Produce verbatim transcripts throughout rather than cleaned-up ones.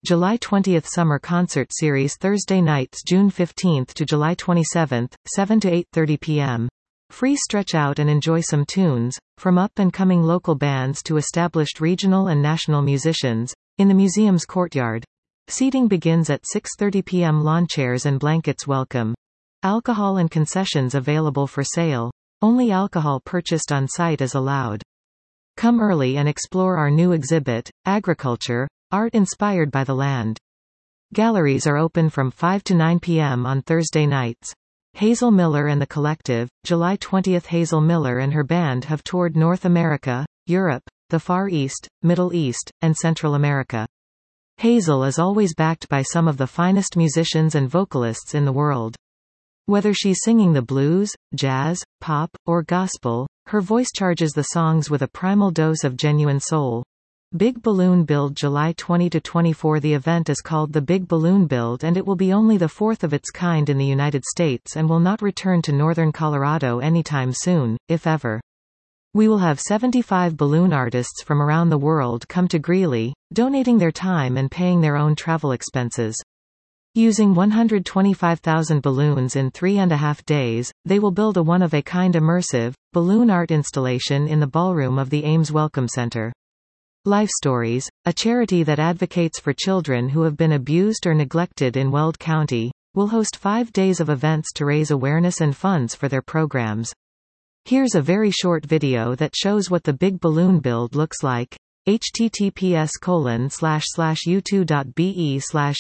July twentieth Summer Concert Series Thursday nights June fifteenth to July twenty-seventh, seven to eight thirty p m Free stretch out and enjoy some tunes, from up-and-coming local bands to established regional and national musicians, in the museum's courtyard. Seating begins at six thirty p m Lawn chairs and blankets welcome. Alcohol and concessions available for sale. Only alcohol purchased on site is allowed. Come early and explore our new exhibit, Agriculture, Art Inspired by the Land. Galleries are open from five to nine p m on Thursday nights. Hazel Miller and the Collective, July twentieth Hazel Miller and her band have toured North America, Europe, the Far East, Middle East, and Central America. Hazel is always backed by some of the finest musicians and vocalists in the world. Whether she's singing the blues, jazz, pop, or gospel, her voice charges the songs with a primal dose of genuine soul. Big Balloon Build July twentieth to twenty-fourth. The event is called the Big Balloon Build and it will be only the fourth of its kind in the United States and will not return to northern Colorado anytime soon, if ever. We will have seventy-five balloon artists from around the world come to Greeley, donating their time and paying their own travel expenses. Using one hundred twenty-five thousand balloons in three and a half days, they will build a one-of-a-kind immersive, balloon art installation in the ballroom of the Ames Welcome Center. Life Stories, a charity that advocates for children who have been abused or neglected in Weld County, will host five days of events to raise awareness and funds for their programs. Here's a very short video that shows what the Big Balloon Build looks like. https colon slash slash u2.be slash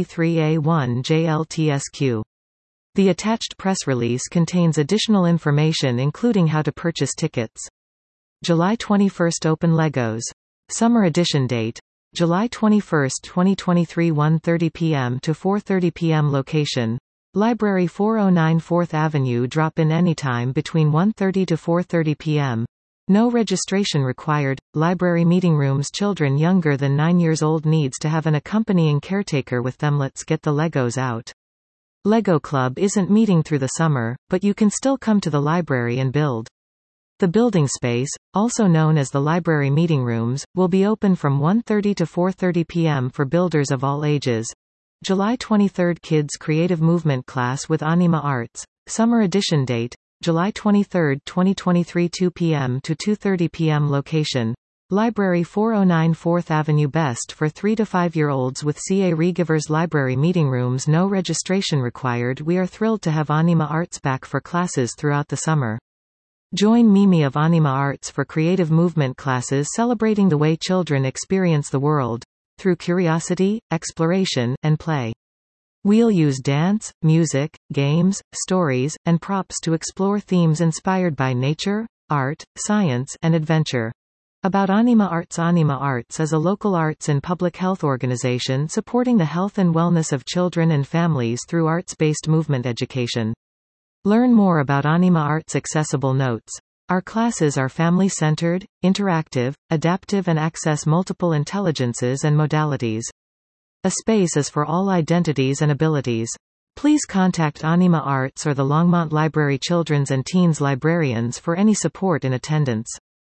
zp3a1jltsq. The attached press release contains additional information including how to purchase tickets. July twenty-first Open Legos. Summer Edition date. July twenty-first twenty twenty-three one thirty p m to four thirty p m Location. Library four oh nine fourth Avenue. Drop in anytime between one thirty to four thirty p m No registration required. Library meeting rooms. Children younger than nine years old needs to have an accompanying caretaker with them. Let's get the Legos out. Lego Club isn't meeting through the summer, but you can still come to the library and build. The building space, also known as the library meeting rooms, will be open from one thirty to four thirty p m for builders of all ages. July twenty-third Kids Creative Movement Class with Anima Arts. Summer Edition date. July twenty-third twenty twenty-three two p m to two thirty p m Location. Library four oh nine fourth Avenue. Best for three to five year olds with C A Regivers Library Meeting Rooms. No registration required. We are thrilled to have Anima Arts back for classes throughout the summer. Join Mimi of Anima Arts for creative movement classes celebrating the way children experience the world, through curiosity, exploration, and play. We'll use dance, music, games, stories, and props to explore themes inspired by nature, art, science, and adventure. About Anima Arts. Anima Arts is a local arts and public health organization supporting the health and wellness of children and families through arts-based movement education. Learn more about Anima Arts. Accessible notes. Our classes are family-centered, interactive, adaptive and access multiple intelligences and modalities. A space is for all identities and abilities. Please contact Anima Arts or the Longmont Library Children's and Teens Librarians for any support in attendance.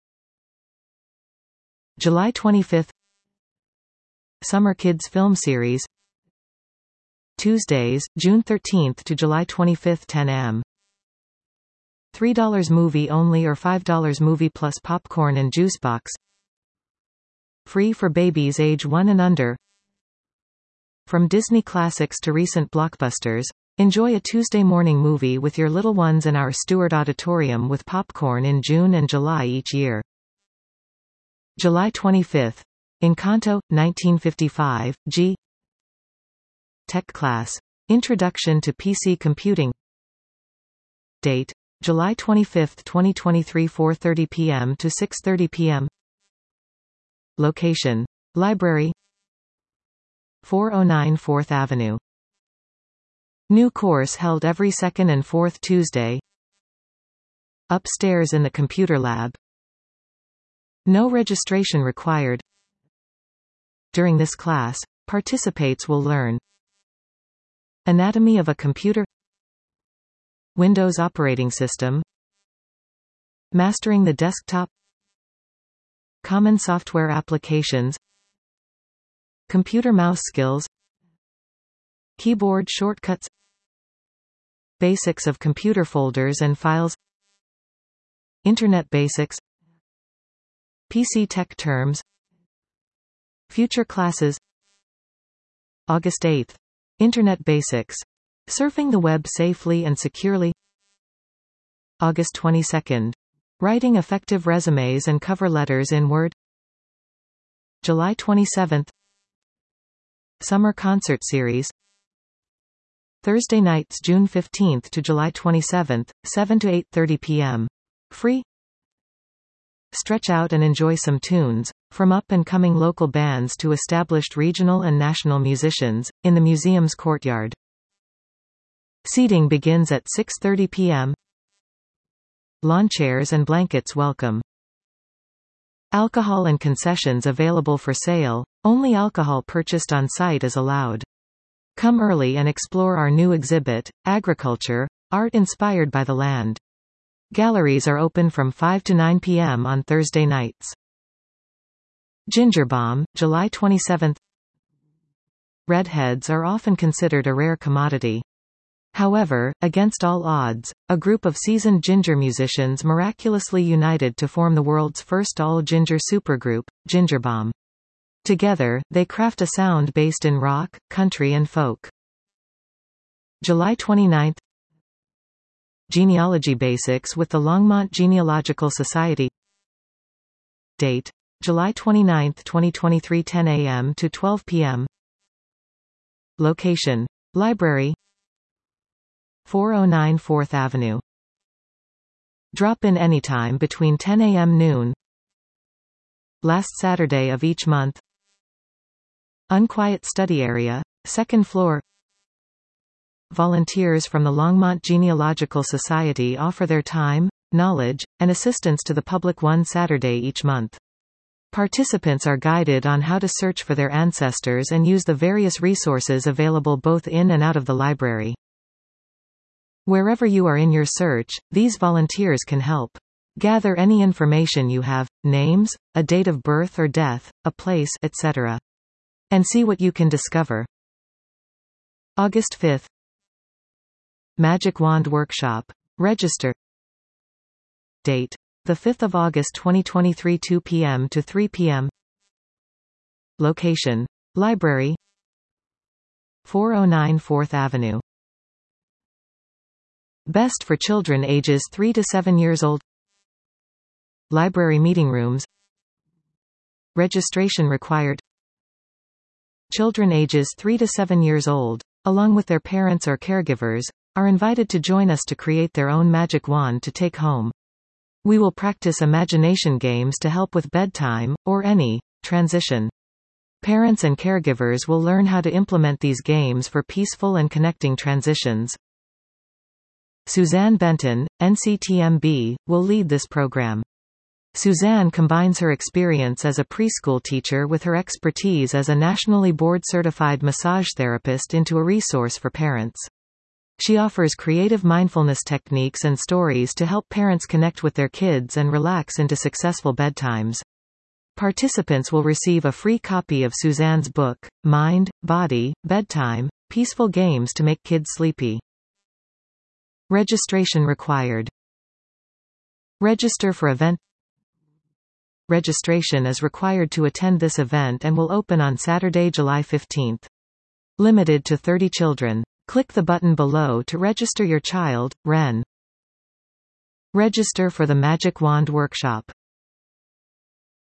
July twenty-fifth Summer Kids Film Series. Tuesdays, June thirteenth to July twenty-fifth ten a m three dollars movie only or five dollars movie plus popcorn and juice box. Free for babies age one and under. From Disney classics to recent blockbusters, enjoy a Tuesday morning movie with your little ones in our Stewart Auditorium with popcorn in June and July each year. July twenty-fifth. Encanto, nineteen fifty-five, G. Tech Class. Introduction to P C Computing. Date. July twenty-fifth twenty twenty-three four thirty p m to six thirty p m Location. Library four oh nine fourth Avenue. New course held every second and fourth Tuesday. Upstairs in the computer lab. No registration required. During this class, participants will learn anatomy of a computer, Windows operating system, mastering the desktop, common software applications, Computer mouse skills, keyboard shortcuts, basics of computer folders and files, Internet basics, P C tech terms, future classes. August eighth. Internet basics. Surfing the web safely and securely. August twenty-second. Writing effective resumes and cover letters in Word. July twenty-seventh. Summer concert series. Thursday nights June fifteenth to July twenty-seventh, seven to eight thirty p m Free. Stretch out and enjoy some tunes, from up-and-coming local bands to established regional and national musicians, in the museum's courtyard. Seating begins at six thirty p m Lawn chairs and blankets welcome. Alcohol and concessions available for sale, only alcohol purchased on site is allowed. Come early and explore our new exhibit, Agriculture, Art Inspired by the Land. Galleries are open from five to nine p m on Thursday nights. Ginger Bomb, July twenty-seventh. Redheads are often considered a rare commodity. However, against all odds, a group of seasoned ginger musicians miraculously united to form the world's first all-ginger supergroup, Ginger Bomb. Together, they craft a sound based in rock, country and folk. July twenty-ninth. Genealogy basics with the Longmont Genealogical Society. Date: July twenty-ninth, twenty twenty-three, ten a m to twelve p m Location: Library, four oh nine fourth Avenue. Drop in anytime between ten a m noon. Last Saturday of each month. Unquiet study area, second floor. Volunteers from the Longmont Genealogical Society offer their time, knowledge, and assistance to the public one Saturday each month. Participants are guided on how to search for their ancestors and use the various resources available both in and out of the library. Wherever you are in your search, these volunteers can help. Gather any information you have, names, a date of birth or death, a place, et cetera. And see what you can discover. August fifth. Magic Wand Workshop. Register. Date: the fifth of August twenty twenty-three, two p m to three p m Location: Library, four oh nine fourth Avenue. Best for children ages three to seven years old. Library meeting rooms. Registration required. Children ages three to seven years old, along with their parents or caregivers, are invited to join us to create their own magic wand to take home. We will practice imagination games to help with bedtime, or any transition. Parents and caregivers will learn how to implement these games for peaceful and connecting transitions. Suzanne Benton, N C T M B, will lead this program. Suzanne combines her experience as a preschool teacher with her expertise as a nationally board-certified massage therapist into a resource for parents. She offers creative mindfulness techniques and stories to help parents connect with their kids and relax into successful bedtimes. Participants will receive a free copy of Suzanne's book, Mind, Body, Bedtime, Peaceful Games to Make Kids Sleepy. Registration required. Register for event. Registration is required to attend this event and will open on Saturday, July fifteenth. Limited to thirty children. Click the button below to register your child. Ren. Register for the Magic Wand Workshop.